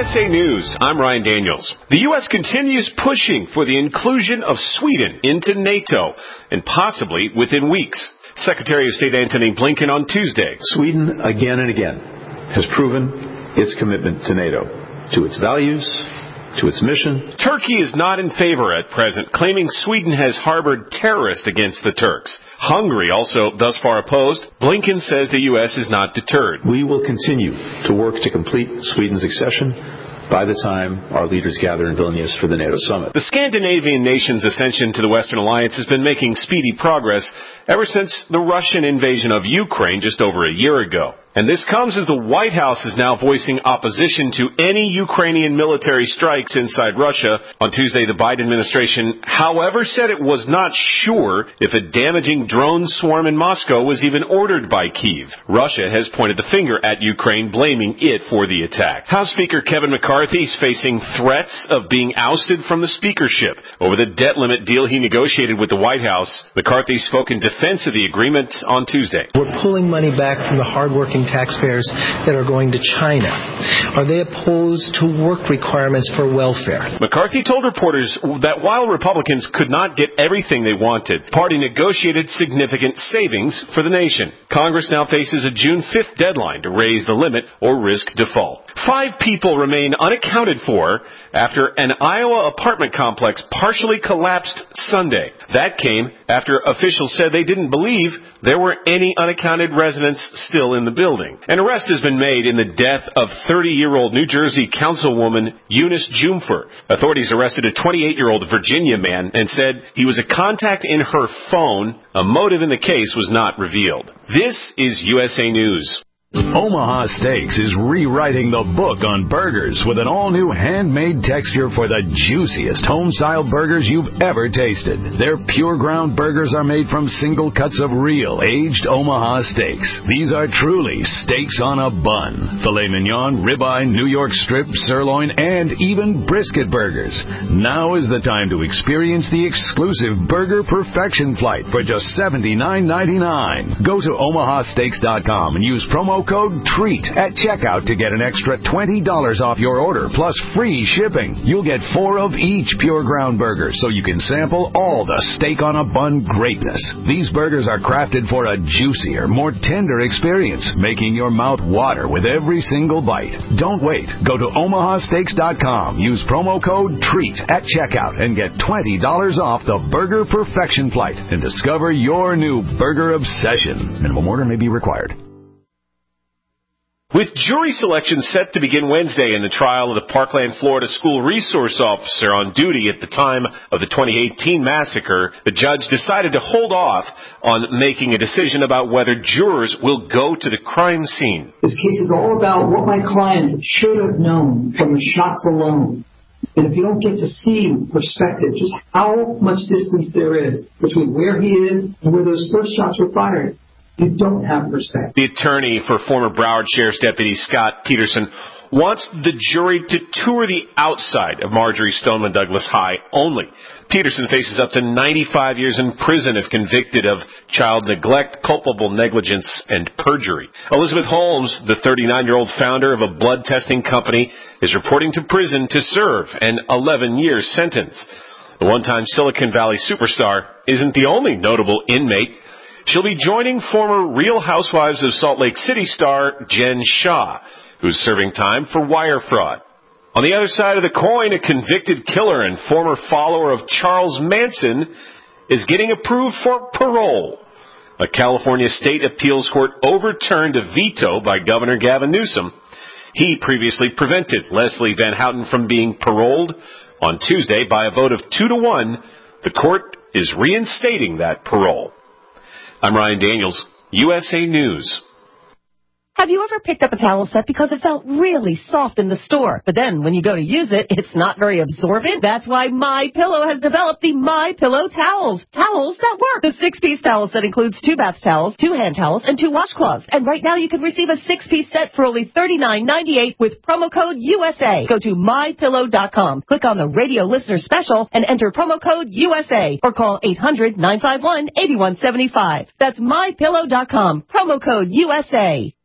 USA News, I'm Ryan Daniels. The U.S. continues pushing for the inclusion of Sweden into NATO, and possibly within weeks. Secretary of State Antony Blinken on Tuesday. Sweden, again and again, has proven its commitment to NATO, to its values, to its mission. Turkey is not in favor at present, claiming Sweden has harbored terrorists against the Turks. Hungary also thus far opposed. Blinken says the U.S. is not deterred. We will continue to work to complete Sweden's accession by the time our leaders gather in Vilnius for the NATO summit. The Scandinavian nation's ascension to the Western Alliance has been making speedy progress ever since the Russian invasion of Ukraine just over a year ago. And this comes as the White House is now voicing opposition to any Ukrainian military strikes inside Russia. On Tuesday, the Biden administration, however, said it was not sure if a damaging drone swarm in Moscow was even ordered by Kyiv. Russia has pointed the finger at Ukraine, blaming it for the attack. House Speaker Kevin McCarthy is facing threats of being ousted from the speakership over the debt limit deal he negotiated with the White House. McCarthy spoke in defense of the agreement on Tuesday. We're pulling money back from the hardworking taxpayers that are going to China. Are they opposed to work requirements for welfare? McCarthy told reporters that while Republicans could not get everything they wanted, the party negotiated significant savings for the nation. Congress now faces a June 5th deadline to raise the limit or risk default. 5 people remain unaccounted for after an Iowa apartment complex partially collapsed Sunday. That came after officials said they didn't believe there were any unaccounted residents still in the building. An arrest has been made in the death of 30-year-old New Jersey councilwoman Eunice Jumfer. Authorities arrested a 28-year-old Virginia man and said he was a contact in her phone. A motive in the case was not revealed. This is USA News. Omaha Steaks is rewriting the book on burgers with an all-new handmade texture for the juiciest home-style burgers you've ever tasted. Their pure ground burgers are made from single cuts of real, aged Omaha steaks. These are truly steaks on a bun. Filet mignon, ribeye, New York strip, sirloin, and even brisket burgers. Now is the time to experience the exclusive Burger Perfection Flight for just $79.99. Go to omahasteaks.com and use promo code TREAT at checkout to get an extra $20 off your order plus free shipping. You'll get 4 of each pure ground burger so you can sample all the steak on a bun greatness. These burgers are crafted for a juicier, more tender experience, making your mouth water with every single bite. Don't wait. Go to omahasteaks.com. Use promo code TREAT at checkout and get $20 off the Burger Perfection Flight and discover your new burger obsession. Minimum order may be required. With jury selection set to begin Wednesday in the trial of the Parkland, Florida school resource officer on duty at the time of the 2018 massacre, the judge decided to hold off on making a decision about whether jurors will go to the crime scene. This case is all about what my client should have known from the shots alone. And if you don't get to see perspective, just how much distance there is between where he is and where those first shots were fired, you don't have perspective. The attorney for former Broward Sheriff's Deputy Scott Peterson wants the jury to tour the outside of Marjory Stoneman Douglas High only. Peterson faces up to 95 years in prison if convicted of child neglect, culpable negligence, and perjury. Elizabeth Holmes, the 39-year-old founder of a blood testing company, is reporting to prison to serve an 11-year sentence. The one-time Silicon Valley superstar isn't the only notable inmate. She'll be joining former Real Housewives of Salt Lake City star Jen Shah, who's serving time for wire fraud. On the other side of the coin, a convicted killer and former follower of Charles Manson is getting approved for parole. A California state appeals court overturned a veto by Governor Gavin Newsom. He previously prevented Leslie Van Houten from being paroled. On Tuesday, by a vote of 2-1, the court is reinstating that parole. I'm Ryan Daniels, USA News. Have you ever picked up a towel set because it felt really soft in the store, but then when you go to use it, it's not very absorbent? That's why MyPillow has developed the MyPillow towels. Towels that work. The 6-piece towel set includes 2 bath towels, 2 hand towels, and 2 washcloths. And right now you can receive a 6-piece set for only $39.98 with promo code USA. Go to MyPillow.com, click on the radio listener special, and enter promo code USA, or call 800-951-8175. That's MyPillow.com, promo code USA.